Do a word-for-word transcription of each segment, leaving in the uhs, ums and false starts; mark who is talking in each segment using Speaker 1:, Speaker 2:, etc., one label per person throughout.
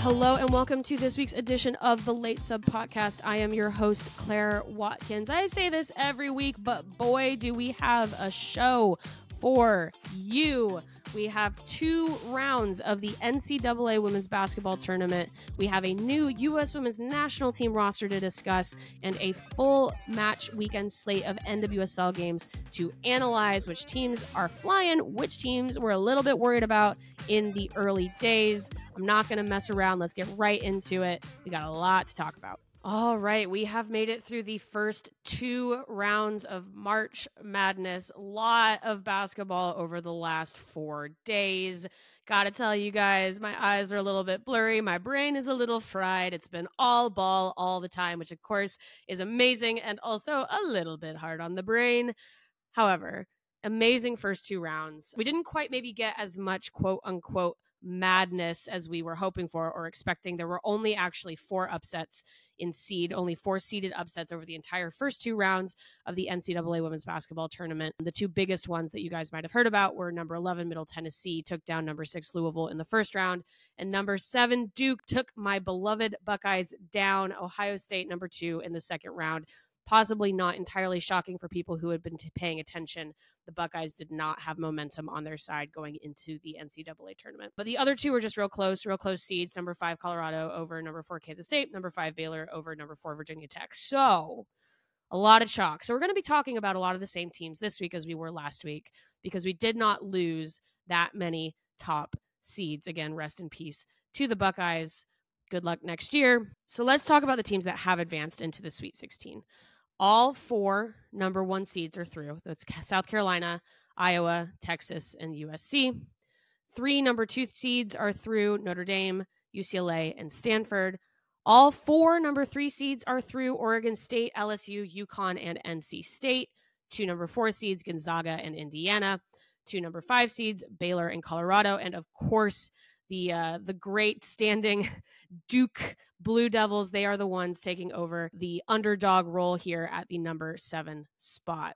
Speaker 1: Hello and welcome to this week's edition of the Late Sub Podcast. I am your host, Claire Watkins. I say this every week, but boy, do we have a show for you. We have two rounds of the N C double A Women's Basketball Tournament. We have a new U S Women's National Team roster to discuss and a full match weekend slate of N W S L games to analyze which teams are flying, which teams we're a little bit worried about in the early days. I'm not going to mess around. Let's get right into it. We got a lot to talk about. All right, we have made it through the first two rounds of March Madness. A lot of basketball over the last four days. Gotta tell you guys, my eyes are a little bit blurry. My brain is a little fried. It's been all ball all the time, which of course is amazing and also a little bit hard on the brain. However, amazing first two rounds. We didn't quite maybe get as much quote unquote madness as we were hoping for or expecting. There were only actually four upsets in seed, only four seeded upsets over the entire first two rounds of the N C double A Women's Basketball Tournament. The two biggest ones that you guys might have heard about were number eleven, Middle Tennessee, took down number six, Louisville in the first round, and number seven, Duke, took my beloved Buckeyes down, Ohio State, number two, in the second round. Possibly not entirely shocking for people who had been t- paying attention. The Buckeyes did not have momentum on their side going into the N C double A tournament. But the other two were just real close, real close seeds. Number five, Colorado over number four, Kansas State. Number five, Baylor over number four, Virginia Tech. So a lot of chalk. So we're going to be talking about a lot of the same teams this week as we were last week because we did not lose that many top seeds. Again, rest in peace to the Buckeyes. Good luck next year. So let's talk about the teams that have advanced into the Sweet sixteen. All four number one seeds are through. That's South Carolina, Iowa, Texas, and U S C. Three number two seeds are through: Notre Dame, U C L A, and Stanford. All four number three seeds are through: Oregon State, L S U, UConn, and N C State. Two number four seeds, Gonzaga and Indiana. Two number five seeds, Baylor and Colorado. And of course, the uh, the great standing Duke Blue Devils. They are the ones taking over the underdog role here at the number seven spot.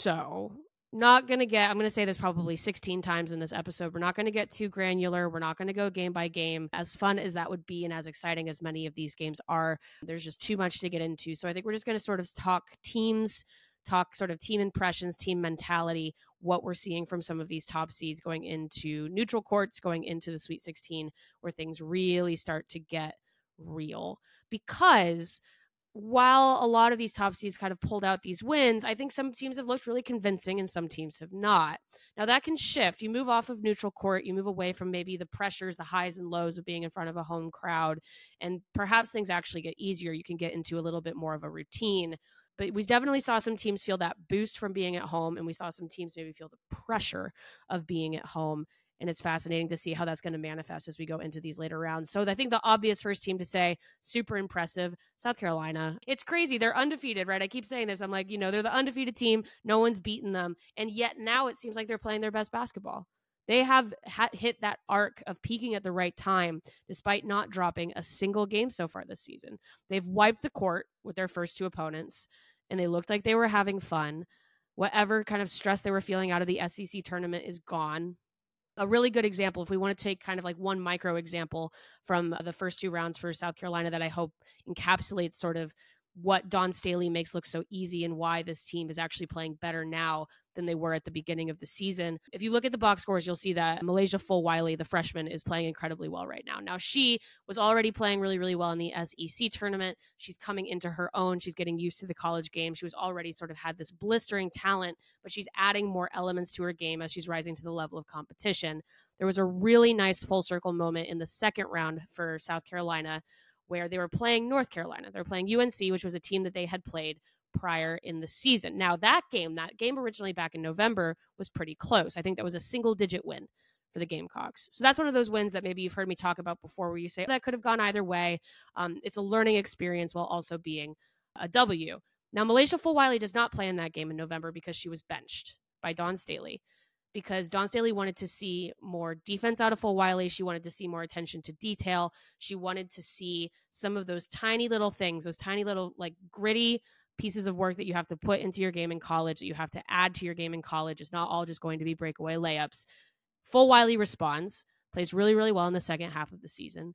Speaker 1: So not going to get, I'm going to say this probably sixteen times in this episode. We're not going to get too granular. We're not going to go game by game. As fun as that would be and as exciting as many of these games are, there's just too much to get into. So I think we're just going to sort of talk teams, talk sort of team impressions, team mentality, what we're seeing from some of these top seeds going into neutral courts, going into the Sweet sixteen, where things really start to get real. Because while a lot of these top seeds kind of pulled out these wins, I think some teams have looked really convincing and some teams have not. Now that can shift. You move off of neutral court, you move away from maybe the pressures, the highs and lows of being in front of a home crowd, and perhaps things actually get easier. You can get into a little bit more of a routine. But we definitely saw some teams feel that boost from being at home, and we saw some teams maybe feel the pressure of being at home. And it's fascinating to see how that's going to manifest as we go into these later rounds. So I think the obvious first team to say, super impressive, South Carolina. It's crazy. They're undefeated, right? I keep saying this. I'm like, you know, they're the undefeated team. No one's beaten them. And yet now it seems like they're playing their best basketball. They have ha- hit that arc of peaking at the right time, despite not dropping a single game so far this season. They've wiped the court with their first two opponents, and they looked like they were having fun. Whatever kind of stress they were feeling out of the S E C tournament is gone. A really good example, if we want to take kind of like one micro example from the first two rounds for South Carolina that I hope encapsulates sort of what Dawn Staley makes look so easy and why this team is actually playing better now than they were at the beginning of the season. If you look at the box scores, you'll see that Malaysia Fulwiley, the freshman, is playing incredibly well right now. Now, she was already playing really, really well in the S E C tournament. She's coming into her own. She's getting used to the college game. She was already sort of had this blistering talent, but she's adding more elements to her game as she's rising to the level of competition. There was a really nice full circle moment in the second round for South Carolina where they were playing North Carolina. They're playing U N C, which was a team that they had played prior in the season. Now, that game, that game originally back in November was pretty close. I think that was a single-digit win for the Gamecocks. So that's one of those wins that maybe you've heard me talk about before where you say, that could have gone either way. Um, it's a learning experience while also being a W. Now, Malaysia Fulwiley does not play in that game in November because she was benched by Dawn Staley. Because Dawn Staley wanted to see more defense out of Fulwiley. She wanted to see more attention to detail. She wanted to see some of those tiny little things, those tiny little like gritty pieces of work that you have to put into your game in college, that you have to add to your game in college. It's not all just going to be breakaway layups. Fulwiley responds, plays really, really well in the second half of the season.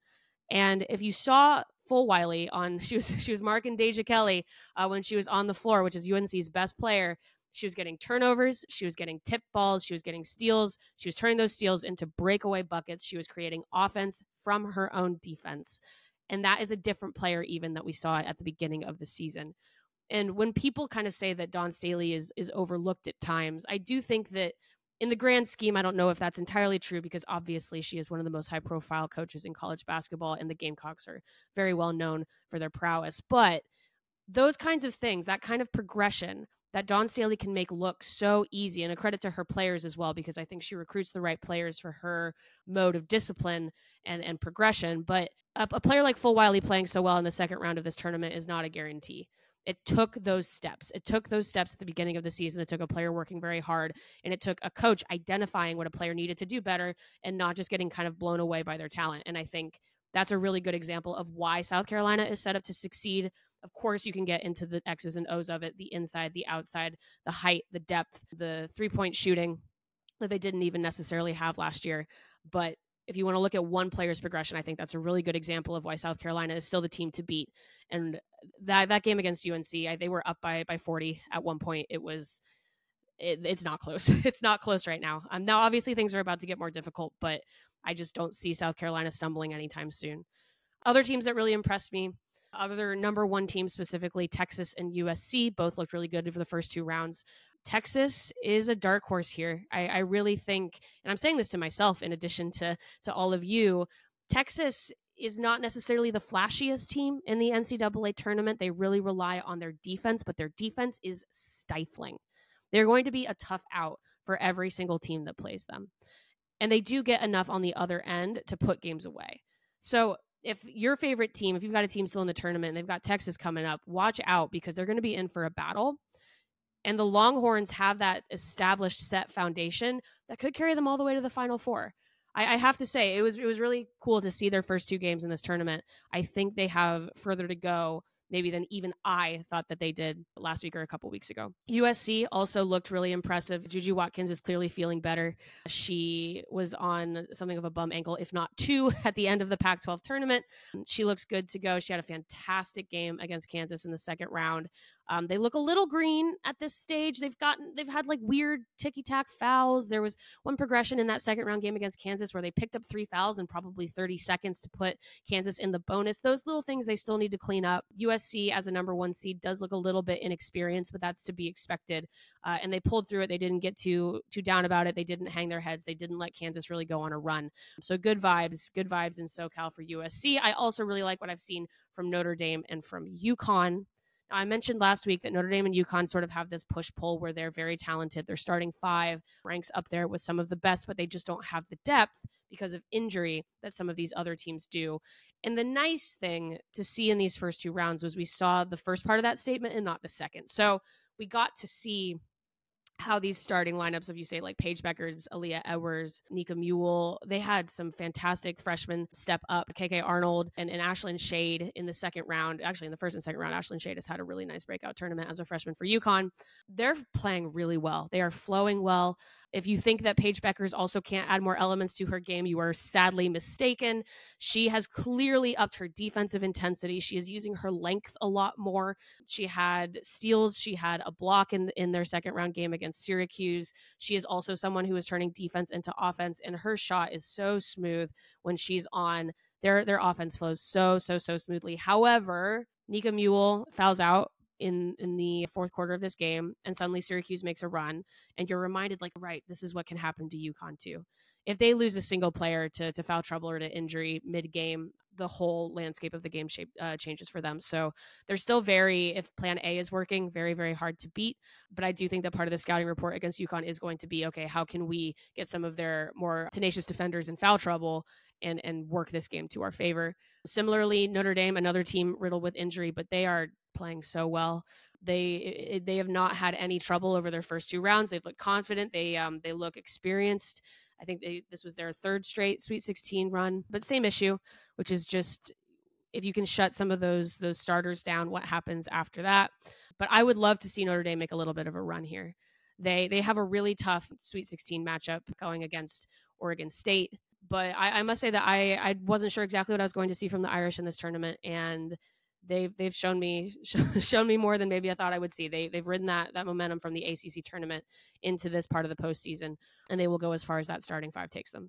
Speaker 1: And if you saw Fulwiley on, she was she was marking Deja Kelly uh, when she was on the floor, which is U N C's best player. She was getting turnovers. She was getting tip balls. She was getting steals. She was turning those steals into breakaway buckets. She was creating offense from her own defense. And that is a different player even that we saw at the beginning of the season. And when people kind of say that Dawn Staley is is overlooked at times, I do think that in the grand scheme, I don't know if that's entirely true because obviously she is one of the most high profile coaches in college basketball, and the Gamecocks are very well known for their prowess. But those kinds of things, that kind of progression that Dawn Staley can make look so easy, and a credit to her players as well, because I think she recruits the right players for her mode of discipline and, and progression. But a, a player like Fulwiley playing so well in the second round of this tournament is not a guarantee. It took those steps. It took those steps at the beginning of the season. It took a player working very hard, and it took a coach identifying what a player needed to do better and not just getting kind of blown away by their talent. And I think that's a really good example of why South Carolina is set up to succeed. Of course, you can get into the X's and O's of it, the inside, the outside, the height, the depth, the three-point shooting that they didn't even necessarily have last year. But if you want to look at one player's progression, I think that's a really good example of why South Carolina is still the team to beat. And that that game against U N C, I, they were up by by forty at one point. It was it, it's not close. It's not close right now. Um, now, obviously, things are about to get more difficult, but I just don't see South Carolina stumbling anytime soon. Other teams that really impressed me, other number one teams specifically, Texas and U S C, both looked really good for the first two rounds. Texas is a dark horse here. I, I really think, and I'm saying this to myself in addition to, to all of you, Texas is not necessarily the flashiest team in the N C double A tournament. They really rely on their defense, but their defense is stifling. They're going to be a tough out for every single team that plays them. And they do get enough on the other end to put games away. So if your favorite team, if you've got a team still in the tournament and they've got Texas coming up, watch out because they're going to be in for a battle. And the Longhorns have that established set foundation that could carry them all the way to the Final Four. I, I have to say, it was it was really cool to see their first two games in this tournament. I think they have further to go, maybe than even I thought that they did last week or a couple weeks ago. U S C also looked really impressive. Juju Watkins is clearly feeling better. She was on something of a bum ankle, if not two, at the end of the Pac twelve tournament. She looks good to go. She had a fantastic game against Kansas in the second round. Um, they look a little green at this stage. They've gotten, they've had like weird ticky-tack fouls. There was one progression in that second round game against Kansas where they picked up three fouls in probably thirty seconds to put Kansas in the bonus. Those little things they still need to clean up. U S C as a number one seed does look a little bit inexperienced, but that's to be expected. Uh, and they pulled through it. They didn't get too too down about it. They didn't hang their heads. They didn't let Kansas really go on a run. So good vibes, good vibes in SoCal for U S C. I also really like what I've seen from Notre Dame and from UConn. Now, I mentioned last week that Notre Dame and UConn sort of have this push-pull where they're very talented. They're starting five ranks up there with some of the best, but they just don't have the depth because of injury that some of these other teams do. And the nice thing to see in these first two rounds was we saw the first part of that statement and not the second. So we got to see how these starting lineups of, you say, like Paige Beckers, Aaliyah Edwards, Nika Mule, they had some fantastic freshmen step up. K K Arnold and, and Ashlyn Shade in the second round. Actually, in the first and second round, Ashlyn Shade has had a really nice breakout tournament as a freshman for UConn. They're playing really well. They are flowing well. If you think that Paige Beckers also can't add more elements to her game, you are sadly mistaken. She has clearly upped her defensive intensity. She is using her length a lot more. She had steals. She had a block in, in their second round game against Syracuse. She is also someone who is turning defense into offense, and her shot is so smooth when she's on. Their, their offense flows so, so, so smoothly. However, Nika Mule fouls out in in the fourth quarter of this game, and suddenly Syracuse makes a run, and you're reminded, like, right, this is what can happen to UConn too. If they lose a single player to, to foul trouble or to injury mid-game, the whole landscape of the game shape uh, changes for them. So they're still very, if plan A is working, very, very hard to beat. But I do think that part of the scouting report against UConn is going to be, okay, how can we get some of their more tenacious defenders in foul trouble and, and work this game to our favor? Similarly, Notre Dame, another team riddled with injury, but they are playing so well. They they have not had any trouble over their first two rounds. They've looked confident. They um they look experienced. I think they this was their third straight Sweet sixteen run, but same issue, which is just if you can shut some of those those starters down, what happens after that? But I would love to see Notre Dame make a little bit of a run here. They they have a really tough Sweet sixteen matchup going against Oregon State. But I, I must say that I, I wasn't sure exactly what I was going to see from the Irish in this tournament, and they've they've shown me shown me more than maybe I thought I would see. They they've ridden that that momentum from the A C C tournament into this part of the postseason, and they will go as far as that starting five takes them.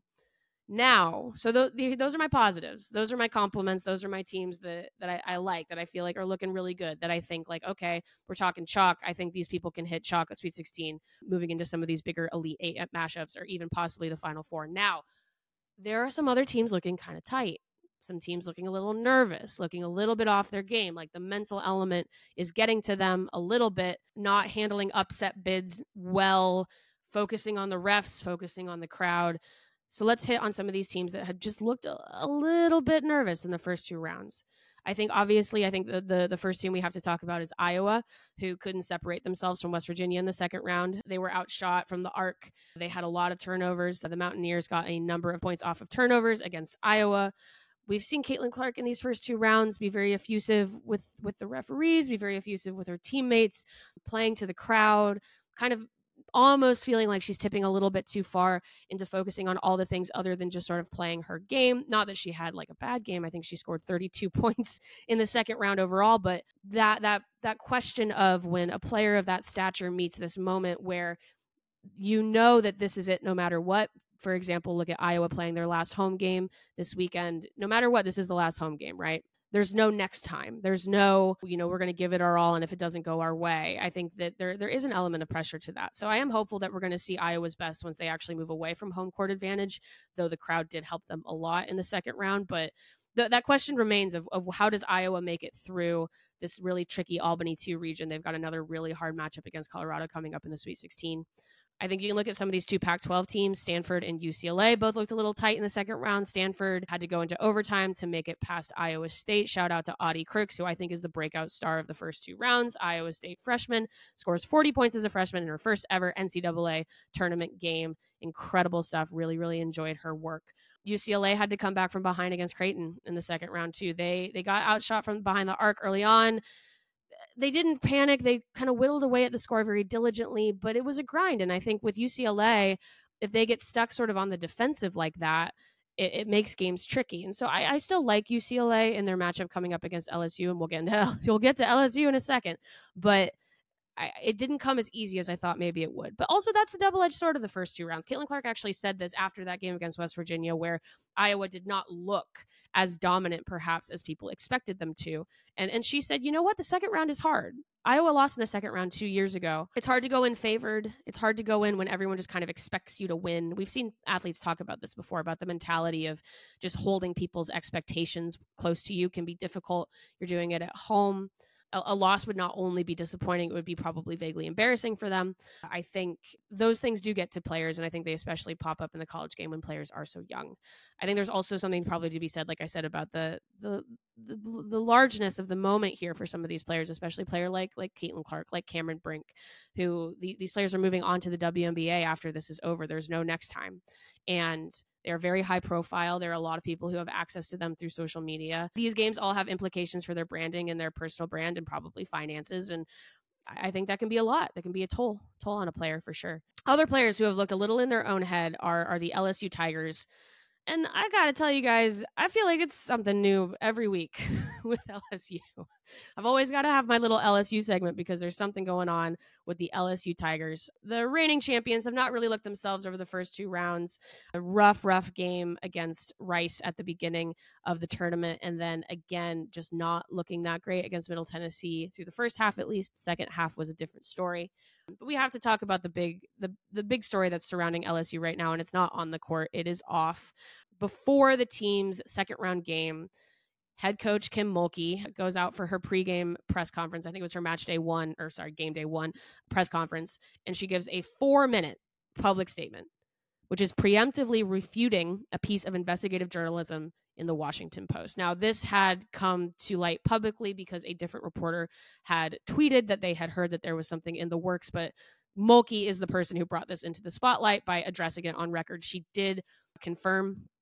Speaker 1: Now, so th- the, those are my positives. Those are my compliments. Those are my teams that that I, I like, that I feel like are looking really good. That I think like, okay, we're talking chalk. I think these people can hit chalk at Sweet sixteen, moving into some of these bigger Elite Eight matchups, or even possibly the Final Four. Now, there are some other teams looking kind of tight. Some teams looking a little nervous, looking a little bit off their game. Like the mental element is getting to them a little bit, not handling upset bids well, focusing on the refs, focusing on the crowd. So let's hit on some of these teams that had just looked a, a little bit nervous in the first two rounds. I think obviously, I think the, the the first team we have to talk about is Iowa, who couldn't separate themselves from West Virginia in the second round. They were outshot from the arc. They had a lot of turnovers. So the Mountaineers got a number of points off of turnovers against Iowa. We've seen Caitlin Clark in these first two rounds be very effusive with, with the referees, be very effusive with her teammates, playing to the crowd, kind of almost feeling like she's tipping a little bit too far into focusing on all the things other than just sort of playing her game. Not that she had like a bad game. I think she scored thirty-two points in the second round overall, but that that that question of when a player of that stature meets this moment where you know that this is it no matter what. For example, look at Iowa playing their last home game this weekend. No matter what, this is the last home game, right? There's no next time. There's no, you know, we're going to give it our all, and if it doesn't go our way, I think that there there is an element of pressure to that. So I am hopeful that we're going to see Iowa's best once they actually move away from home court advantage, though the crowd did help them a lot in the second round. But th- that question remains of, of how does Iowa make it through this really tricky Albany two region? They've got another really hard matchup against Colorado coming up in the Sweet sixteen. I think you can look at some of these two Pac twelve teams. Stanford and U C L A both looked a little tight in the second round. Stanford had to go into overtime to make it past Iowa State. Shout out to Audie Crooks, who I think is the breakout star of the first two rounds. Iowa State freshman, scores forty points as a freshman in her first ever N C double A tournament game. Incredible stuff. Really, really enjoyed her work. U C L A had to come back from behind against Creighton in the second round too. They they got outshot from behind the arc early on. They didn't panic. They kind of whittled away at the score very diligently, but it was a grind. And I think with U C L A, if they get stuck sort of on the defensive like that, it, it makes games tricky. And so I, I still like U C L A in their matchup coming up against L S U, and we'll get into we'll get to L S U in a second. But I, it didn't come as easy as I thought maybe it would. But also, that's the double-edged sword of the first two rounds. Caitlin Clark actually said this after that game against West Virginia, where Iowa did not look as dominant, perhaps, as people expected them to. And, and she said, you know what? The second round is hard. Iowa lost in the second round two years ago. It's hard to go in favored. It's hard to go in when everyone just kind of expects you to win. We've seen athletes talk about this before, about the mentality of just holding people's expectations close to you can be difficult. You're doing it at home. A loss would not only be disappointing, it would be probably vaguely embarrassing for them. I think those things do get to players, and I think they especially pop up in the college game when players are so young. I think there's also something probably to be said, like I said, about the the the, the largeness of the moment here for some of these players, especially a player like like Caitlin Clark, like Cameron Brink, who the, these players are moving on to the W N B A after this is over. There's no next time. And they're very high profile. There are a lot of people who have access to them through social media. These games all have implications for their branding and their personal brand and probably finances. And I think that can be a lot. That can be a toll, toll on a player for sure. Other players who have looked a little in their own head are, are the L S U Tigers. And I got to tell you guys, I feel like it's something new every week with L S U. I've always got to have my little L S U segment because there's something going on with the L S U Tigers. The reigning champions have not really looked themselves over the first two rounds. A rough, rough game against Rice at the beginning of the tournament. And then again, just not looking that great against Middle Tennessee through the first half, at least. Second half was a different story. But we have to talk about the big the, the big story that's surrounding L S U right now, and it's not on the court. It is off. Before the team's second round game, head coach Kim Mulkey goes out for her pregame press conference. I think it was her match day one, or sorry, game day one press conference, and she gives a four-minute public statement, which is preemptively refuting a piece of investigative journalism in the Washington Post. Now, this had come to light publicly because a different reporter had tweeted that they had heard that there was something in the works, but Mulkey is the person who brought this into the spotlight by addressing it on record. She did confirm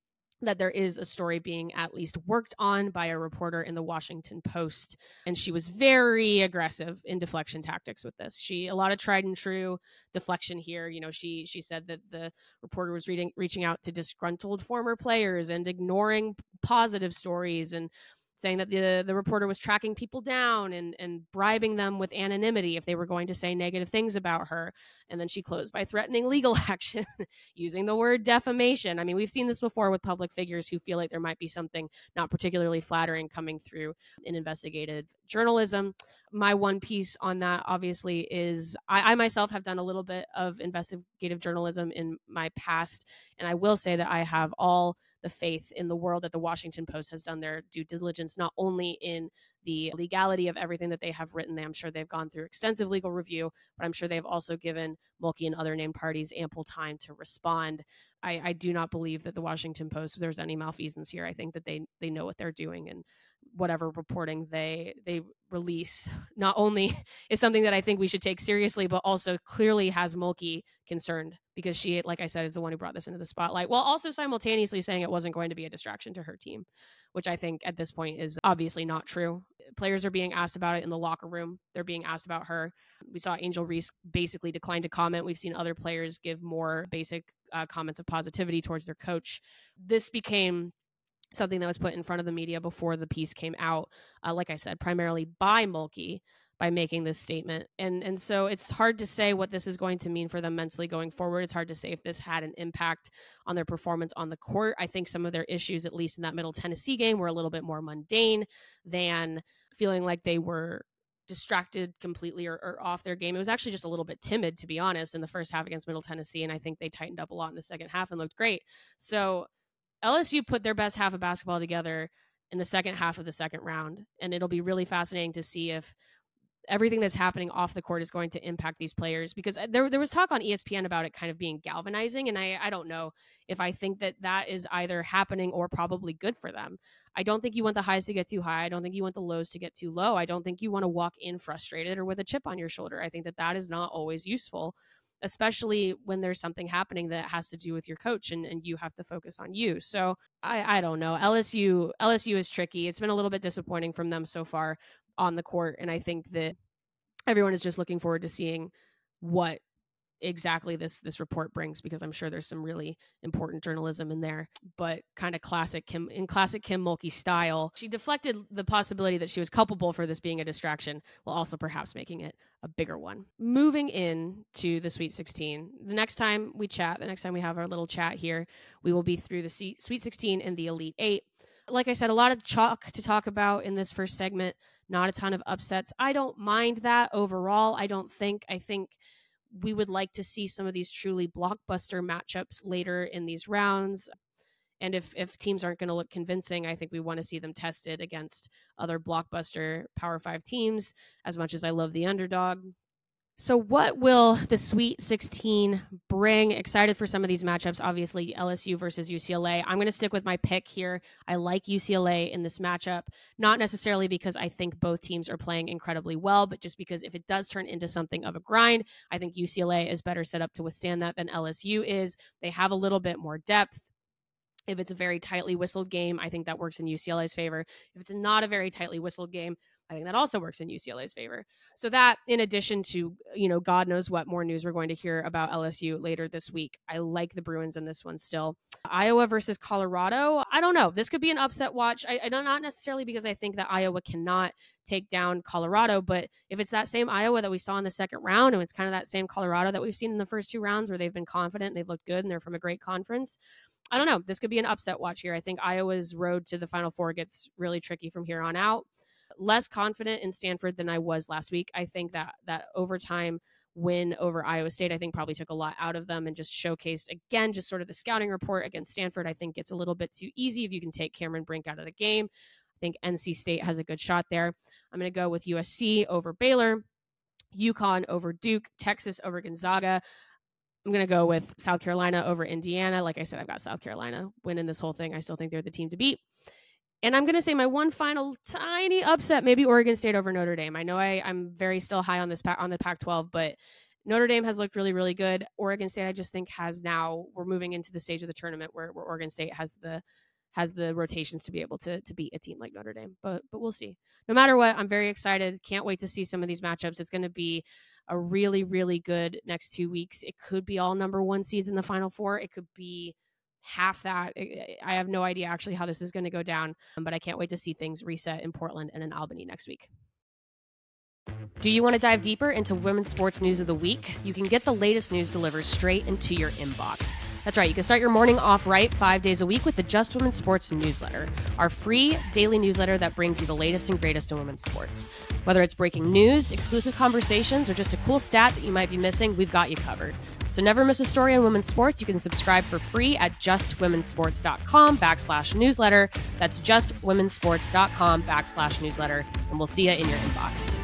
Speaker 1: that there is a story being at least worked on by a reporter in the Washington Post. And she was very aggressive in deflection tactics with this. She, a lot of tried and true deflection here. You know, she, she said that the reporter was reading, reaching out to disgruntled former players and ignoring positive stories, and saying that the the reporter was tracking people down and and bribing them with anonymity if they were going to say negative things about her. And then she closed by threatening legal action using the word defamation. I mean, we've seen this before with public figures who feel like there might be something not particularly flattering coming through in investigative journalism. My one piece on that, obviously, is I, I myself have done a little bit of investigative journalism in my past, and I will say that I have all the faith in the world that the Washington Post has done their due diligence, not only in the legality of everything that they have written. I'm sure they've gone through extensive legal review, but I'm sure they've also given Mulkey and other named parties ample time to respond. I, I do not believe that the Washington Post, if there's any malfeasance here, I think that they they know what they're doing, and whatever reporting they they release not only is something that I think we should take seriously, but also clearly has Mulkey concerned, because she, like I said, is the one who brought this into the spotlight, while also simultaneously saying it wasn't going to be a distraction to her team, which I think at this point is obviously not true. Players are being asked about it in the locker room. They're being asked about her. We saw Angel Reese basically decline to comment. We've seen other players give more basic uh, comments of positivity towards their coach. This became something that was put in front of the media before the piece came out, uh, like I said, primarily by Mulkey, by making this statement. And and so it's hard to say what this is going to mean for them mentally going forward. It's hard to say if this had an impact on their performance on the court. I think some of their issues, at least in that Middle Tennessee game, were a little bit more mundane than feeling like they were distracted completely or, or off their game. It was actually just a little bit timid, to be honest, in the first half against Middle Tennessee. And I think they tightened up a lot in the second half and looked great. So L S U put their best half of basketball together in the second half of the second round. And it'll be really fascinating to see if everything that's happening off the court is going to impact these players, because there, there was talk on E S P N about it kind of being galvanizing. And I, I don't know if I think that that is either happening or probably good for them. I don't think you want the highs to get too high. I don't think you want the lows to get too low. I don't think you want to walk in frustrated or with a chip on your shoulder. I think that that is not always useful, especially when there's something happening that has to do with your coach, and, and you have to focus on you. So I, I don't know. L S U L S U is tricky. It's been a little bit disappointing from them so far on the court. And I think that everyone is just looking forward to seeing what exactly this this report brings, because I'm sure there's some really important journalism in there. But kind of classic Kim, in classic Kim Mulkey style, she deflected the possibility that she was culpable for this being a distraction, while also perhaps making it a bigger one. Moving in to the Sweet sixteen, the next time we chat, the next time we have our little chat here, we will be through the C- Sweet sixteen and the Elite Eight. Like I said, a lot of chalk to talk about in this first segment, not a ton of upsets. I don't mind that overall. I don't think, I think we would like to see some of these truly blockbuster matchups later in these rounds. And if, if teams aren't going to look convincing, I think we want to see them tested against other blockbuster Power Five teams, as much as I love the underdog. So what will the Sweet sixteen bring? Excited for some of these matchups. Obviously, L S U versus U C L A. I'm going to stick with my pick here. I like U C L A in this matchup, not necessarily because I think both teams are playing incredibly well, but just because if it does turn into something of a grind, I think U C L A is better set up to withstand that than L S U is. They have a little bit more depth. If it's a very tightly whistled game, I think that works in U C L A's favor. If it's not a very tightly whistled game, I think that also works in U C L A's favor. So that, in addition to, you know, God knows what more news we're going to hear about L S U later this week. I like the Bruins in this one still. Iowa versus Colorado. I don't know. This could be an upset watch. I, I don't, not necessarily because I think that Iowa cannot take down Colorado, but if it's that same Iowa that we saw in the second round, and it's kind of that same Colorado that we've seen in the first two rounds where they've been confident, they've looked good, and they're from a great conference, I don't know. This could be an upset watch here. I think Iowa's road to the Final Four gets really tricky from here on out. Less confident in Stanford than I was last week. I think that that overtime win over Iowa State, I think probably took a lot out of them and just showcased, again, just sort of the scouting report against Stanford. I think it's a little bit too easy if you can take Cameron Brink out of the game. I think N C State has a good shot there. I'm going to go with U S C over Baylor, UConn over Duke, Texas over Gonzaga. I'm going to go with South Carolina over Indiana. Like I said, I've got South Carolina winning this whole thing. I still think they're the team to beat. And I'm going to say my one final tiny upset, maybe Oregon State over Notre Dame. I know I, I'm very still high on this on the Pac twelve, but Notre Dame has looked really, really good. Oregon State, I just think, has now, we're moving into the stage of the tournament where, where Oregon State has the has the rotations to be able to to beat a team like Notre Dame. But but we'll see. No matter what, I'm very excited. Can't wait to see some of these matchups. It's going to be a really, really good next two weeks. It could be all number one seeds in the Final Four. It could be half that. I have no idea actually how this is going to go down, but I can't wait to see things reset in Portland and in Albany next week. Do you want to dive deeper into women's sports news of the week? You can get the latest news delivered straight into your inbox. That's right, you can start your morning off right five days a week with the Just Women's Sports newsletter, our free daily newsletter that brings you the latest and greatest in women's sports. Whether it's breaking news, exclusive conversations, or just a cool stat that you might be missing, we've got you covered. So never miss a story on women's sports. You can subscribe for free at justwomensports.com backslash newsletter. That's justwomensports.com backslash newsletter, and we'll see you in your inbox.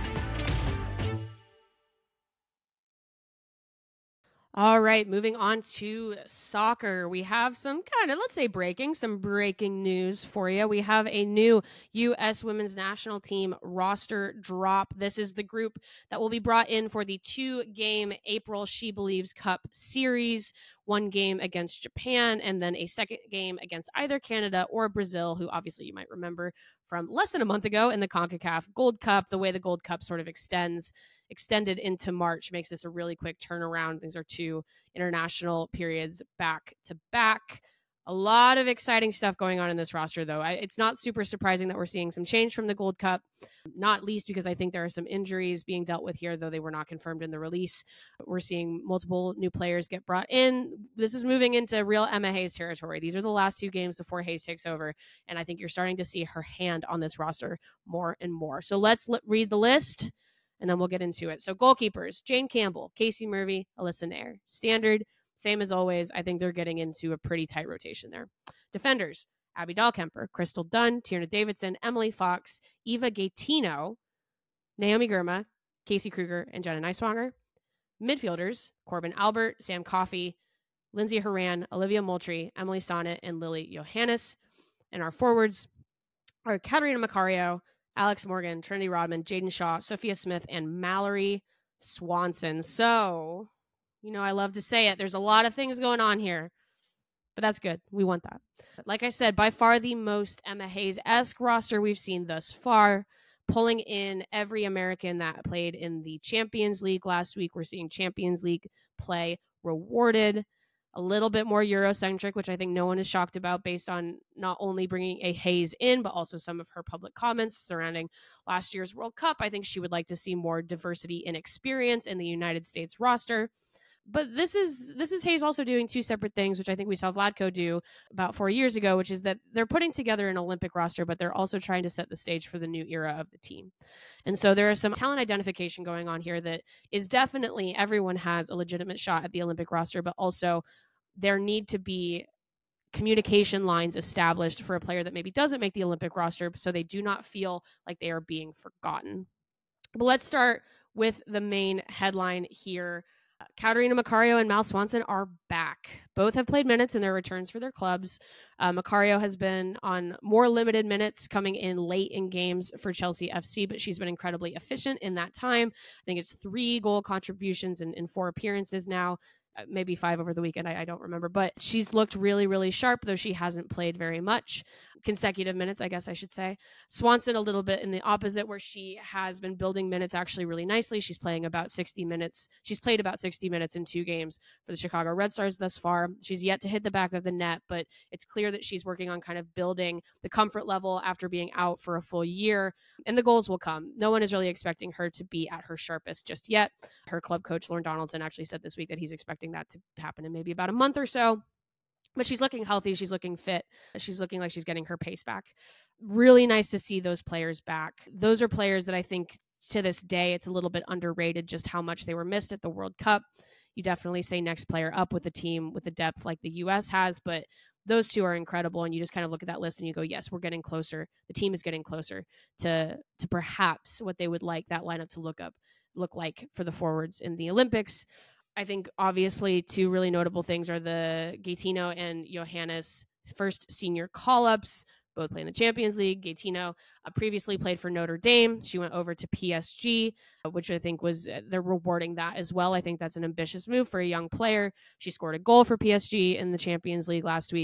Speaker 1: All right, moving on to soccer. We have some kind of, let's say breaking, some breaking news for you. We have a new U S women's national team roster drop. This is the group that will be brought in for the two-game April She Believes Cup series, one game against Japan, and then a second game against either Canada or Brazil, who obviously you might remember from less than a month ago in the CONCACAF Gold Cup. The way the Gold Cup sort of extends extended into March makes this a really quick turnaround. These are two international periods back to back. A lot of exciting stuff going on in this roster, though. I, it's not super surprising that we're seeing some change from the Gold Cup, not least because I think there are some injuries being dealt with here, though they were not confirmed in the release. We're seeing multiple new players get brought in. This is moving into real Emma Hayes territory. These are the last two games before Hayes takes over, and I think you're starting to see her hand on this roster more and more. So let's l- read the list, and then we'll get into it. So goalkeepers, Jane Campbell, Casey Murphy, Alyssa Nair. Standard, same as always. I think they're getting into a pretty tight rotation there. Defenders, Abby Dahlkemper, Crystal Dunn, Tierna Davidson, Emily Fox, Eva Gaetino, Naomi Girma, Casey Kruger, and Jenna Neiswanger. Midfielders, Corbin Albert, Sam Coffey, Lindsay Horan, Olivia Moultrie, Emily Sonnet, and Lily Johannes. And our forwards are Katerina Macario, Alex Morgan, Trinity Rodman, Jaden Shaw, Sophia Smith, and Mallory Swanson. So, you know, I love to say it. There's a lot of things going on here, but that's good. We want that. Like I said, by far the most Emma Hayes-esque roster we've seen thus far, pulling in every American that played in the Champions League last week. We're seeing Champions League play rewarded. A little bit more Eurocentric, which I think no one is shocked about based on not only bringing a Hayes in, but also some of her public comments surrounding last year's World Cup. I think she would like to see more diversity in experience in the United States roster. But this is this is Hayes also doing two separate things, which I think we saw Vlatko do about four years ago, which is that they're putting together an Olympic roster, but they're also trying to set the stage for the new era of the team. And so there is some talent identification going on here that is definitely everyone has a legitimate shot at the Olympic roster, but also there need to be communication lines established for a player that maybe doesn't make the Olympic roster so they do not feel like they are being forgotten. But let's start with the main headline here. Uh, Katerina Macario and Mal Swanson are back. Both have played minutes in their returns for their clubs. Uh, Macario has been on more limited minutes, coming in late in games for Chelsea F C, but she's been incredibly efficient in that time. I think it's three goal contributions in, in four appearances now. Uh, maybe five over the weekend. I, I don't remember, but she's looked really, really sharp, though she hasn't played very much. Consecutive minutes, I guess I should say. Swanson a little bit in the opposite, where she has been building minutes actually really nicely. She's playing about sixty minutes. She's played about sixty minutes in two games for the Chicago Red Stars thus far. She's yet to hit the back of the net, but it's clear that she's working on kind of building the comfort level after being out for a full year, and the goals will come. No one is really expecting her to be at her sharpest just yet. Her club coach, Lauren Donaldson, actually said this week that he's expecting that to happen in maybe about a month or so. But she's looking healthy. She's looking fit. She's looking like she's getting her pace back. Really nice to see those players back. Those are players that I think to this day, it's a little bit underrated just how much they were missed at the World Cup. You definitely say next player up with a team with the depth like the U S has, but those two are incredible. And you just kind of look at that list and you go, yes, we're getting closer. The team is getting closer to, to perhaps what they would like that lineup to look up, look like for the forwards in the Olympics. I think obviously two really notable things are the Gaetino and Johannes first senior call-ups, both play in the Champions League. Gaetino uh, previously played for Notre Dame. She went over to P S G, uh, which I think was, uh, they're rewarding that as well. I think that's an ambitious move for a young player. She scored a goal for P S G in the Champions League last week.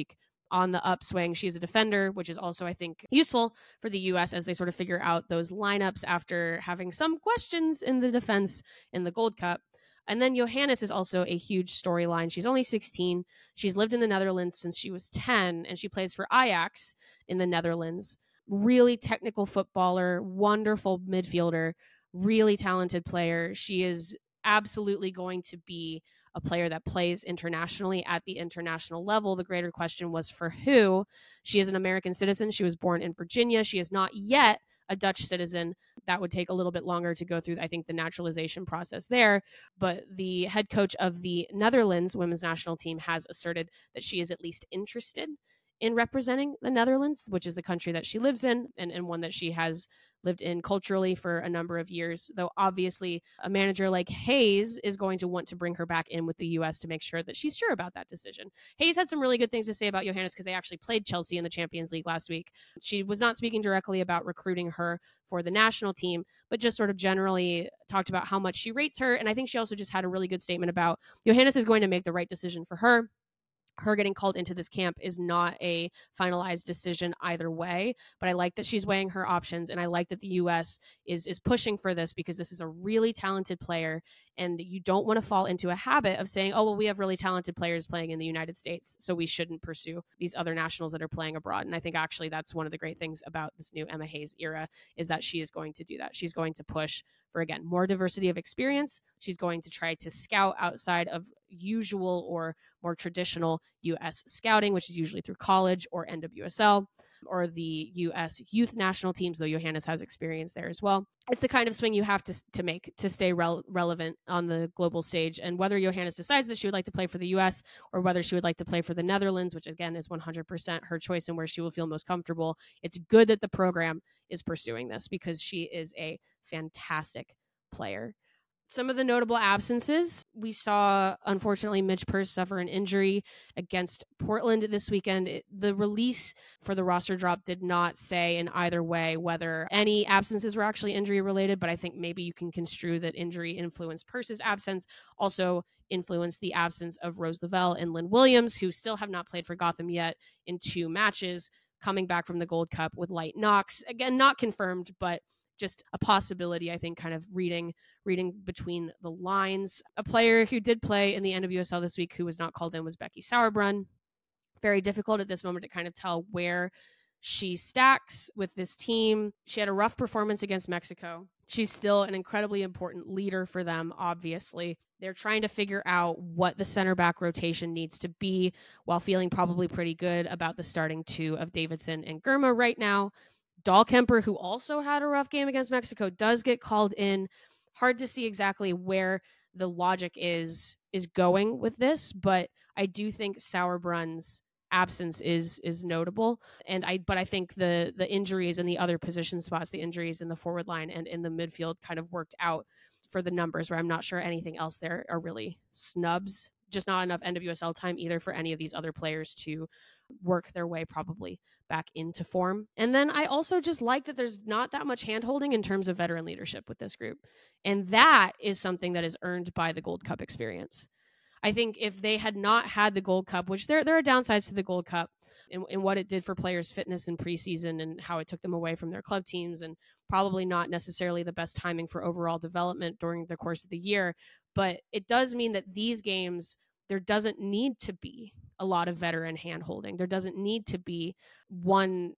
Speaker 1: on the upswing. She's a defender, which is also, I think, useful for the U S as they sort of figure out those lineups after having some questions in the defense in the Gold Cup. And then Johannes is also a huge storyline. She's only sixteen. She's lived in the Netherlands since she was ten, and she plays for Ajax in the Netherlands. Really technical footballer, wonderful midfielder, really talented player. She is absolutely going to be a player that plays internationally at the international level. The greater question was for who. She is an American citizen. She was born in Virginia. She is not yet a Dutch citizen. That would take a little bit longer to go through, I think, the naturalization process there. But the head coach of the Netherlands women's national team has asserted that she is at least interested in representing the Netherlands, which is the country that she lives in, and, and one that she has lived in culturally for a number of years. Though obviously a manager like Hayes is going to want to bring her back in with the U S to make sure that she's sure about that decision. Hayes had some really good things to say about Johannes because they actually played Chelsea in the Champions League last week. She was not speaking directly about recruiting her for the national team, but just sort of generally talked about how much she rates her. And I think she also just had a really good statement about Johannes is going to make the right decision for her. Her getting called into this camp is not a finalized decision either way, but I like that she's weighing her options, and I like that the U S is is pushing for this because this is a really talented player, and you don't want to fall into a habit of saying, oh, well, we have really talented players playing in the United States, so we shouldn't pursue these other nationals that are playing abroad. And I think actually that's one of the great things about this new Emma Hayes era is that she is going to do that. She's going to push for, again, more diversity of experience. She's going to try to scout outside of usual or more traditional U S scouting, which is usually through college or N W S L or the U S youth national teams, though Johannes has experience there as well. It's the kind of swing you have to, to make to stay rel- relevant on the global stage. And whether Johannes decides that she would like to play for the U S or whether she would like to play for the Netherlands, which again is one hundred percent her choice and where she will feel most comfortable, it's good that the program is pursuing this because she is a fantastic player. Some of the notable absences, we saw, unfortunately, Midge Purce suffer an injury against Portland this weekend. It, the release for the roster drop did not say in either way whether any absences were actually injury related, but I think maybe you can construe that injury influenced Purce's absence, also influenced the absence of Rose Lavelle and Lynn Williams, who still have not played for Gotham yet in two matches, coming back from the Gold Cup with light knocks. Again, not confirmed, but just a possibility, I think, kind of reading reading between the lines. A player who did play in the N W S L this week who was not called in was Becky Sauerbrunn. Very difficult at this moment to kind of tell where she stacks with this team. She had a rough performance against Mexico. She's still an incredibly important leader for them, obviously. They're trying to figure out what the center back rotation needs to be while feeling probably pretty good about the starting two of Davidson and Girma right now. Dahlkemper, who also had a rough game against Mexico, does get called in. Hard to see exactly where the logic is is going with this, but I do think Sauerbrunn's absence is is notable. And I but I think the the injuries in the other position spots, the injuries in the forward line and in the midfield kind of worked out for the numbers, where I'm not sure anything else there are really snubs. Just not enough N W S L time either for any of these other players to work their way probably back into form. And then I also just like that there's not that much handholding in terms of veteran leadership with this group. And that is something that is earned by the Gold Cup experience. I think if they had not had the Gold Cup, which there, there are downsides to the Gold Cup and, and what it did for players' fitness in preseason and how it took them away from their club teams, and probably not necessarily the best timing for overall development during the course of the year. But it does mean that these games, there doesn't need to be a lot of veteran handholding. There doesn't need to be one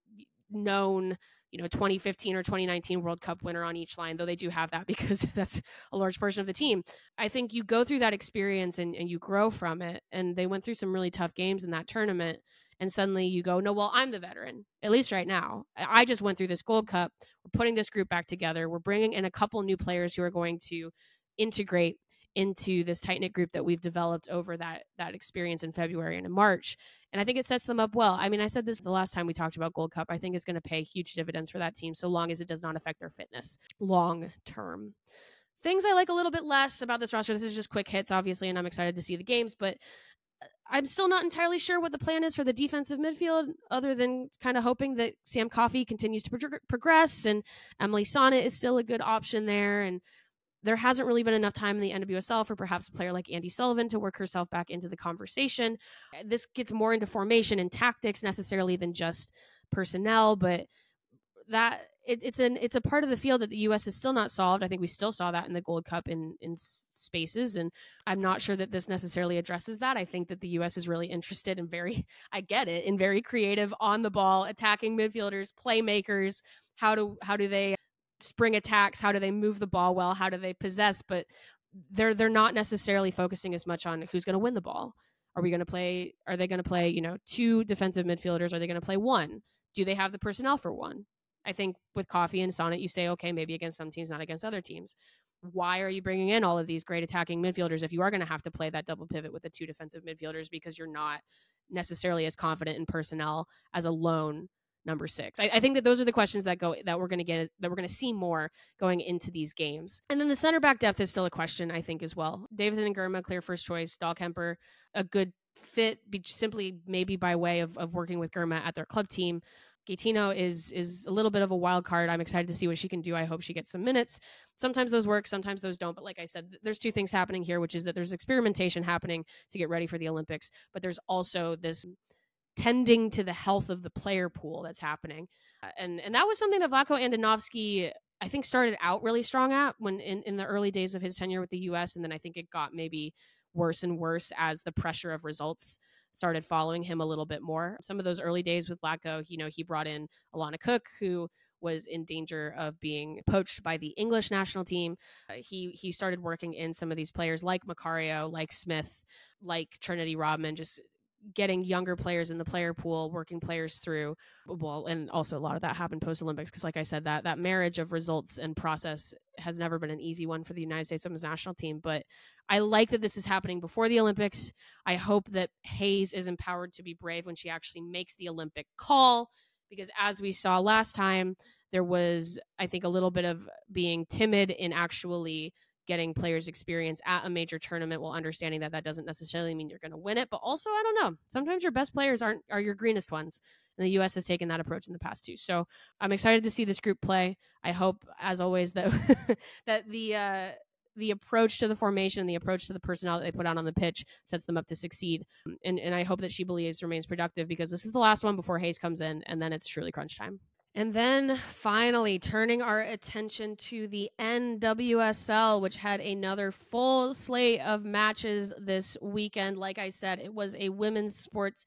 Speaker 1: known, you know, twenty fifteen or twenty nineteen World Cup winner on each line, though they do have that because that's a large portion of the team. I think you go through that experience and, and you grow from it. And they went through some really tough games in that tournament. And suddenly you go, no, well, I'm the veteran, at least right now. I just went through this Gold Cup. We're putting this group back together. We're bringing in a couple new players who are going to integrate into this tight-knit group that we've developed over that that experience in February and in March. And I think it sets them up well. I mean, I said this the last time we talked about Gold Cup. I think it's going to pay huge dividends for that team so long as it does not affect their fitness long term. Things I like a little bit less about this roster, this is just quick hits, obviously, and I'm excited to see the games, but I'm still not entirely sure what the plan is for the defensive midfield, other than kind of hoping that Sam Coffey continues to pro- progress and Emily Sonnet is still a good option there. And there hasn't really been enough time in the N W S L for perhaps a player like Andi Sullivan to work herself back into the conversation. This gets more into formation and tactics necessarily than just personnel, but that it, it's an it's a part of the field that the U S has still not solved. I think we still saw that in the Gold Cup in in spaces, and I'm not sure that this necessarily addresses that. I think that the U S is really interested in very, I get it, in very creative on the ball attacking midfielders, playmakers. How do how do they spring attacks? How do they move the ball well? How do they possess? But they're they're not necessarily focusing as much on who's going to win the ball. Are we going to play? Are they going to play? You know, two defensive midfielders? Are they going to play one? Do they have the personnel for one? I think with Coffey and Sonnet, you say, okay, maybe against some teams, not against other teams. Why are you bringing in all of these great attacking midfielders if you are going to have to play that double pivot with the two defensive midfielders because you're not necessarily as confident in personnel as a lone number six? I, I think that those are the questions that go that we're going to get that we're going to see more going into these games. And then the center back depth is still a question, I think, as well. Davidson and Girma, clear first choice. Dahlkemper, a good fit, simply maybe by way of, of working with Girma at their club team. Gaetino is is a little bit of a wild card. I'm excited to see what she can do. I hope she gets some minutes. Sometimes those work, sometimes those don't. But like I said, there's two things happening here, which is that there's experimentation happening to get ready for the Olympics, but there's also this tending to the health of the player pool that's happening. Uh, and and that was something that Vlatko Andonovski, I think, started out really strong at when in, in the early days of his tenure with the U S. And then I think it got maybe worse and worse as the pressure of results started following him a little bit more. Some of those early days with Vlatko, you know, he brought in Alana Cook, who was in danger of being poached by the English national team. Uh, he he started working in some of these players like Macario, like Smith, like Trinity Rodman, just getting younger players in the player pool, working players through. Well, and also a lot of that happened post-Olympics because, like I said, that that marriage of results and process has never been an easy one for the United States women's national team. But I like that this is happening before the Olympics. I hope that Hayes is empowered to be brave when she actually makes the Olympic call, because as we saw last time, there was, I think, a little bit of being timid in actually getting players experience at a major tournament, while understanding that that doesn't necessarily mean you're going to win it. But also, I don't know, sometimes your best players aren't are your greenest ones. And the U S has taken that approach in the past too. So I'm excited to see this group play. I hope, as always, that that the uh, the approach to the formation, the approach to the personnel that they put out on the pitch sets them up to succeed. And, and I hope that She Believes remains productive, because this is the last one before Hayes comes in, and then it's truly crunch time. And then finally, turning our attention to the N W S L, which had another full slate of matches this weekend. Like I said, it was a women's sports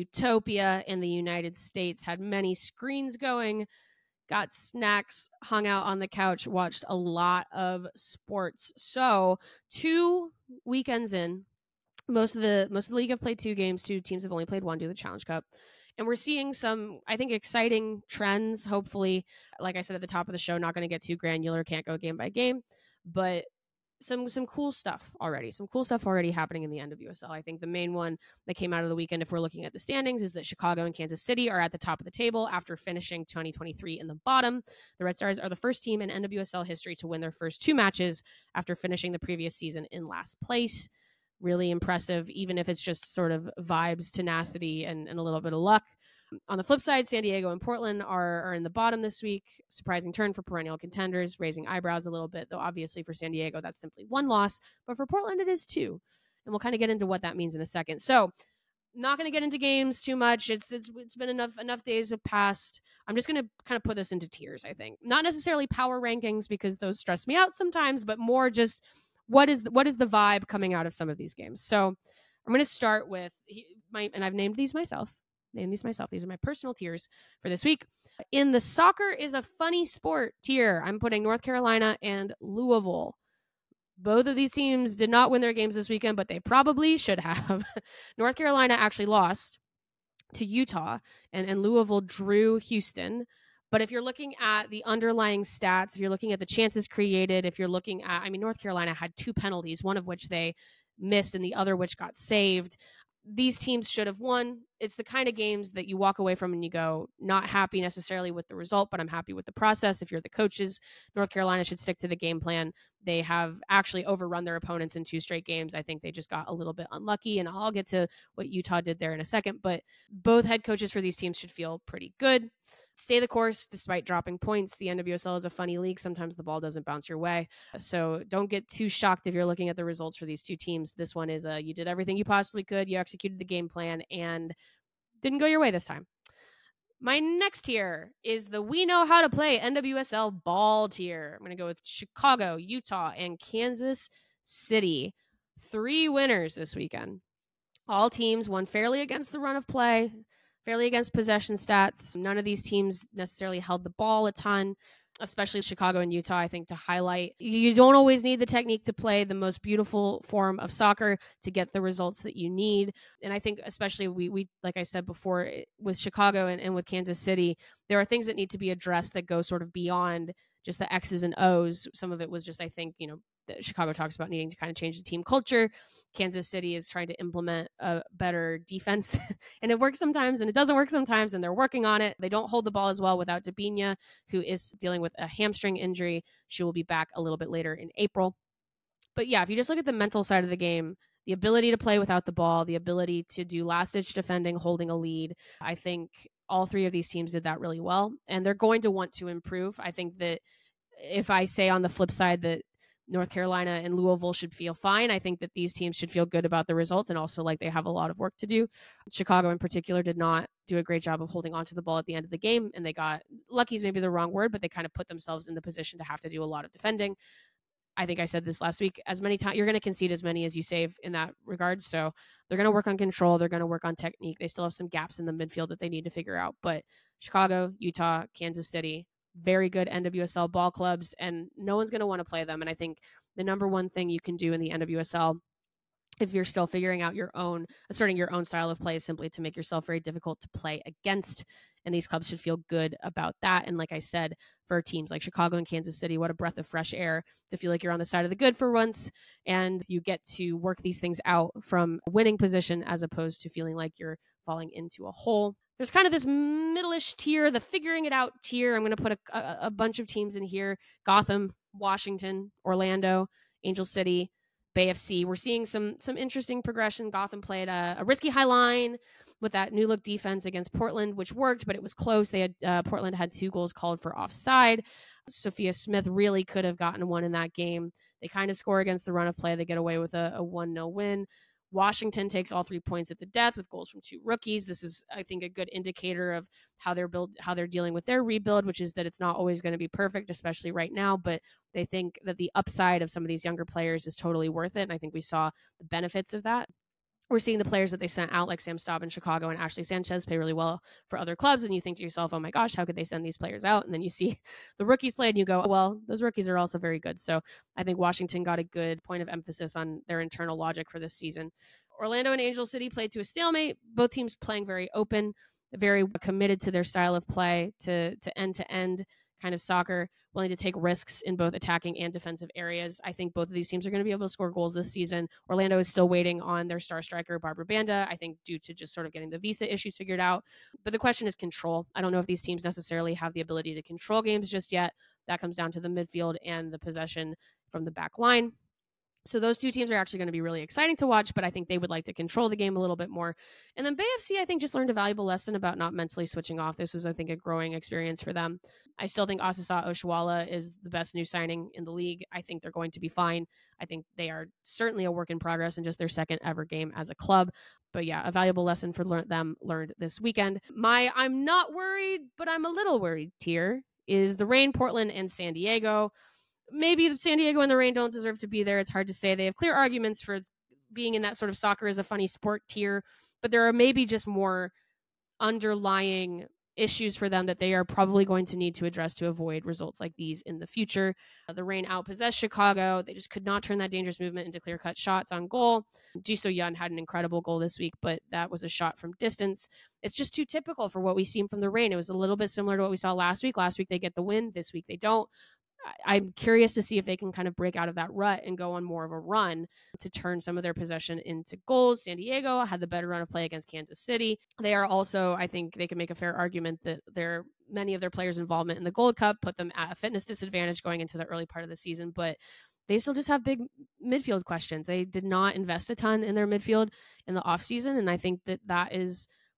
Speaker 1: utopia in the United States, had many screens going, got snacks, hung out on the couch, watched a lot of sports. So two weekends in, most of the most of the league have played two games. Two teams have only played one due to the Challenge Cup. And we're seeing some, I think, exciting trends, hopefully. Like I said at the top of the show, not going to get too granular, can't go game by game, but some some cool stuff already. Some cool stuff already happening in the N W S L. I think the main one that came out of the weekend, if we're looking at the standings, is that Chicago and Kansas City are at the top of the table after finishing twenty twenty-three in the bottom. The Red Stars are the first team in N W S L history to win their first two matches after finishing the previous season in last place. Really impressive, even if it's just sort of vibes, tenacity, and, and a little bit of luck. On the flip side, San Diego and Portland are, are in the bottom this week. Surprising turn for perennial contenders, raising eyebrows a little bit, though obviously for San Diego, that's simply one loss. But for Portland, it is two. And we'll kind of get into what that means in a second. So not going to get into games too much. It's it's It's been enough enough days have passed. I'm just going to kind of put this into tiers, I think. Not necessarily power rankings, because those stress me out sometimes, but more just what is the, what is the vibe coming out of some of these games. So I'm going to start with my, and I've named these myself. Name these myself. These are my personal tiers for this week. In the soccer is a funny sport tier, I'm putting North Carolina and Louisville. Both of these teams did not win their games this weekend, but they probably should have. North Carolina actually lost to Utah, and, and Louisville drew Houston. But if you're looking at the underlying stats, if you're looking at the chances created, if you're looking at, I mean, North Carolina had two penalties, one of which they missed and the other which got saved. These teams should have won. It's the kind of games that you walk away from and you go, not happy necessarily with the result, but I'm happy with the process. If you're the coaches, North Carolina should stick to the game plan. They have actually overrun their opponents in two straight games. I think they just got a little bit unlucky, and I'll get to what Utah did there in a second, but both head coaches for these teams should feel pretty good. stay the course despite dropping points. The N W S L is a funny league. Sometimes the ball doesn't bounce your way. So don't get too shocked if you're looking at the results for these two teams. This one is uh, you did everything you possibly could. You executed the game plan and didn't go your way this time. My next tier is the We Know How to Play N W S L Ball tier. I'm going to go with Chicago, Utah, and Kansas City. Three winners this weekend. All teams won fairly against the run of play, fairly against possession stats. None of these teams necessarily held the ball a ton, especially Chicago and Utah, I think, to highlight. You don't always need the technique to play the most beautiful form of soccer to get the results that you need. And I think especially we, we like I said before, with Chicago and, and with Kansas City, there are things that need to be addressed that go sort of beyond just the X's and O's. Some of it was just, I think, you know, Chicago talks about needing to kind of change the team culture. Kansas City is trying to implement a better defense, and it works sometimes and it doesn't work sometimes, and they're working on it. They don't hold the ball as well without Debinha, who is dealing with a hamstring injury. She will be back a little bit later in April. But yeah, if you just look at the mental side of the game, the ability to play without the ball, the ability to do last-ditch defending, holding a lead, I think all three of these teams did that really well, and they're going to want to improve. I think that if I say on the flip side that North Carolina and Louisville should feel fine, I think that these teams should feel good about the results and also like they have a lot of work to do. Chicago in particular did not do a great job of holding onto the ball at the end of the game, and they got lucky is maybe the wrong word, but they kind of put themselves in the position to have to do a lot of defending. I think I said this last week, as many times you're going to concede as many as you save in that regard. So they're going to work on control. They're going to work on technique. They still have some gaps in the midfield that they need to figure out, but Chicago, Utah, Kansas City, very good N W S L ball clubs, and no one's going to want to play them. And I think the number one thing you can do in the N W S L, if you're still figuring out your own, asserting your own style of play, is simply to make yourself very difficult to play against. And these clubs should feel good about that. And like I said, for teams like Chicago and Kansas City, what a breath of fresh air to feel like you're on the side of the good for once. And you get to work these things out from a winning position as opposed to feeling like you're falling into a hole. There's kind of this middle-ish tier, the figuring it out tier. I'm going to put a, a, a bunch of teams in here. Gotham, Washington, Orlando, Angel City, Bay F C. We're seeing some some interesting progression. Gotham played a, a risky high line with that new look defense against Portland, which worked, but it was close. They had uh, Portland had two goals called for offside. Sophia Smith really could have gotten one in that game. They kind of score against the run of play. They get away with a, a one nil win. Washington takes all three points at the death with goals from two rookies. This is, I think, a good indicator of how they're build, how they're dealing with their rebuild, which is that it's not always going to be perfect, especially right now. But they think that the upside of some of these younger players is totally worth it, and I think we saw the benefits of that. We're seeing the players that they sent out, like Sam Staub in Chicago and Ashley Sanchez, play really well for other clubs. And you think to yourself, oh my gosh, how could they send these players out? And then you see the rookies play and you go, well, those rookies are also very good. So I think Washington got a good point of emphasis on their internal logic for this season. Orlando and Angel City played to a stalemate. Both teams playing very open, very committed to their style of play, to, to end-to-end kind of soccer, willing to take risks in both attacking and defensive areas. I think both of these teams are going to be able to score goals this season. Orlando is still waiting on their star striker, Barbara Banda, I think due to just sort of getting the visa issues figured out. But the question is control. I don't know if these teams necessarily have the ability to control games just yet. That comes down to the midfield and the possession from the back line. So those two teams are actually going to be really exciting to watch, but I think they would like to control the game a little bit more. And then Bay F C, I think, just learned a valuable lesson about not mentally switching off. This was, I think, a growing experience for them. I still think Asisa Oshuala is the best new signing in the league. I think they're going to be fine. I think they are certainly a work in progress in just their second ever game as a club. But yeah, a valuable lesson for lear- them learned this weekend. My I'm not worried, but I'm a little worried tier is the Reign, Portland, and San Diego. Maybe San Diego and the Reign don't deserve to be there. It's hard to say. They have clear arguments for being in that sort of soccer is a funny sport tier, but there are maybe just more underlying issues for them that they are probably going to need to address to avoid results like these in the future. Uh, the Reign outpossessed Chicago. They just could not turn that dangerous movement into clear-cut shots on goal. Jisoo Yun had an incredible goal this week, but that was a shot from distance. It's just too typical for what we've seen from the Reign. It was a little bit similar to what we saw last week. Last week they get the win. This week they don't. I'm curious to see if they can kind of break out of that rut and go on more of a run to turn some of their possession into goals. San Diego had the better run of play against Kansas City. They are also, I think they can make a fair argument that their many of their players' involvement in the Gold Cup put them at a fitness disadvantage going into the early part of the season, but they still just have big midfield questions. They did not invest a ton in their midfield in the offseason, and I think that that is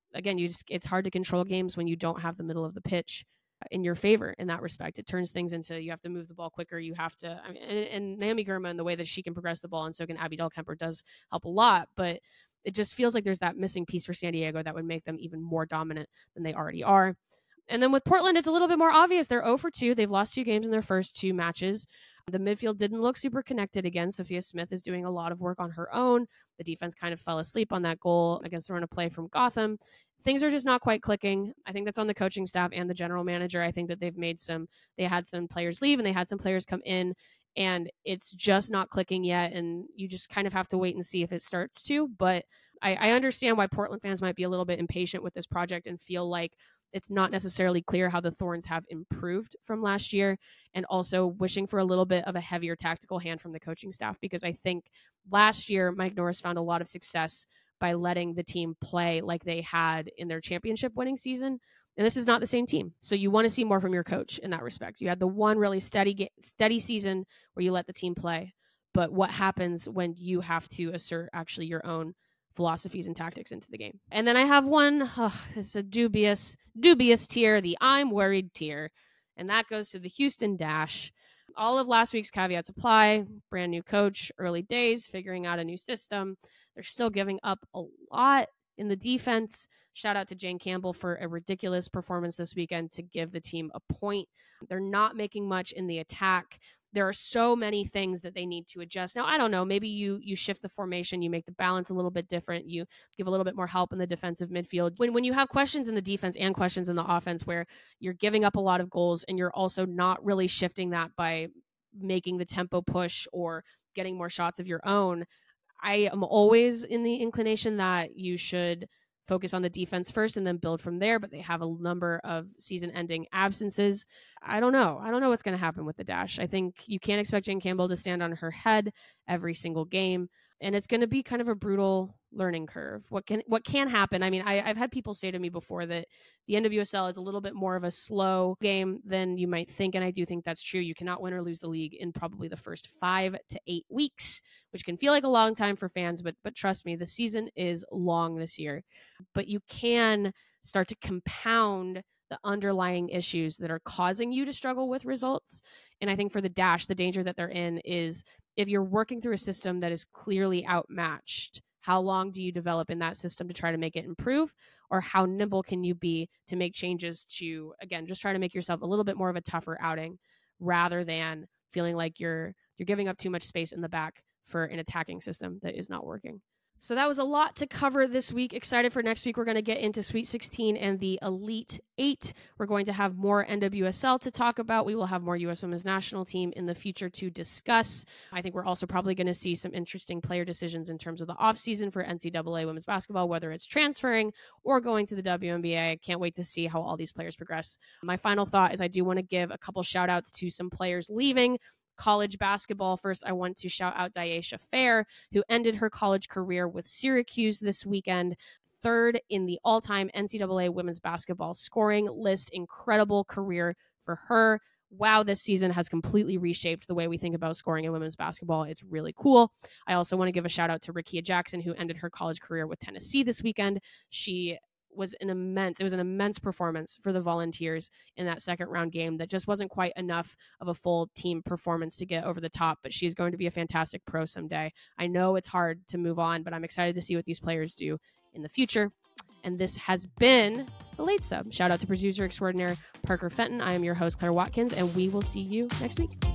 Speaker 1: again, you just it's hard to control games when you don't have the middle of the pitch in your favor in that respect. It turns things into you have to move the ball quicker. You have to, I mean, and, and Naomi Girma and the way that she can progress the ball, and so can Abby Dahlkemper, does help a lot. But it just feels like there's that missing piece for San Diego that would make them even more dominant than they already are. And then with Portland, it's a little bit more obvious. They're zero for two. They've lost two games in their first two matches. The midfield didn't look super connected again. Sophia Smith is doing a lot of work on her own. The defense kind of fell asleep on that goal against the run of play from Gotham. Things are just not quite clicking. I think that's on the coaching staff and the general manager. I think that they've made some, they had some players leave and they had some players come in, and it's just not clicking yet. And you just kind of have to wait and see if it starts to. But I, I understand why Portland fans might be a little bit impatient with this project and feel like it's not necessarily clear how the Thorns have improved from last year, and also wishing for a little bit of a heavier tactical hand from the coaching staff, because I think last year Mike Norris found a lot of success by letting the team play like they had in their championship winning season. And this is not the same team. So you want to see more from your coach in that respect. You had the one really steady, steady season where you let the team play. But what happens when you have to assert actually your own philosophies and tactics into the game? And then I have one, oh, it's a dubious, dubious tier, the I'm worried tier. And that goes to the Houston Dash. All of last week's caveats apply. Brand new coach, early days, figuring out a new system. They're still giving up a lot in the defense. Shout out to Jane Campbell for a ridiculous performance this weekend to give the team a point. They're not making much in the attack. There are so many things that they need to adjust. Now, I don't know, maybe you you shift the formation, you make the balance a little bit different, you give a little bit more help in the defensive midfield. When when you have questions in the defense and questions in the offense where you're giving up a lot of goals and you're also not really shifting that by making the tempo push or getting more shots of your own, I am always in the inclination that you should focus on the defense first and then build from there. But they have a number of season-ending absences. I don't know. I don't know what's going to happen with the Dash. I think you can't expect Jane Campbell to stand on her head every single game. And it's going to be kind of a brutal learning curve. What can what can happen? I mean, I, I've had people say to me before that the N W S L is a little bit more of a slow game than you might think. And I do think that's true. You cannot win or lose the league in probably the first five to eight weeks, which can feel like a long time for fans. But but trust me, the season is long this year. But you can start to compound the underlying issues that are causing you to struggle with results. And I think for the Dash, the danger that they're in is if you're working through a system that is clearly outmatched, how long do you develop in that system to try to make it improve? Or how nimble can you be to make changes to, again, just try to make yourself a little bit more of a tougher outing rather than feeling like you're you're giving up too much space in the back for an attacking system that is not working. So that was a lot to cover this week. Excited for next week. We're going to get into Sweet sixteen and the Elite Eight. We're going to have more N W S L to talk about. We will have more U S Women's National Team in the future to discuss. I think we're also probably going to see some interesting player decisions in terms of the offseason for N C double A women's basketball, whether it's transferring or going to the W N B A. I can't wait to see how all these players progress. My final thought is I do want to give a couple shout outs to some players leaving college basketball. First, I want to shout out Diasha Fair, who ended her college career with Syracuse this weekend, third in the all-time N C double A women's basketball scoring list. Incredible career for her. Wow, this season has completely reshaped the way we think about scoring in women's basketball. It's really cool. I also want to give a shout out to Rickea Jackson, who ended her college career with Tennessee this weekend. She was an immense, it was an immense performance for the Volunteers in that second round game that just wasn't quite enough of a full team performance to get over the top, but she's going to be a fantastic pro someday. I know it's hard to move on, but I'm excited to see what these players do in the future. And this has been The Late Sub. Shout out to producer extraordinaire Parker Fenton. I am your host, Claire Watkins, and we will see you next week.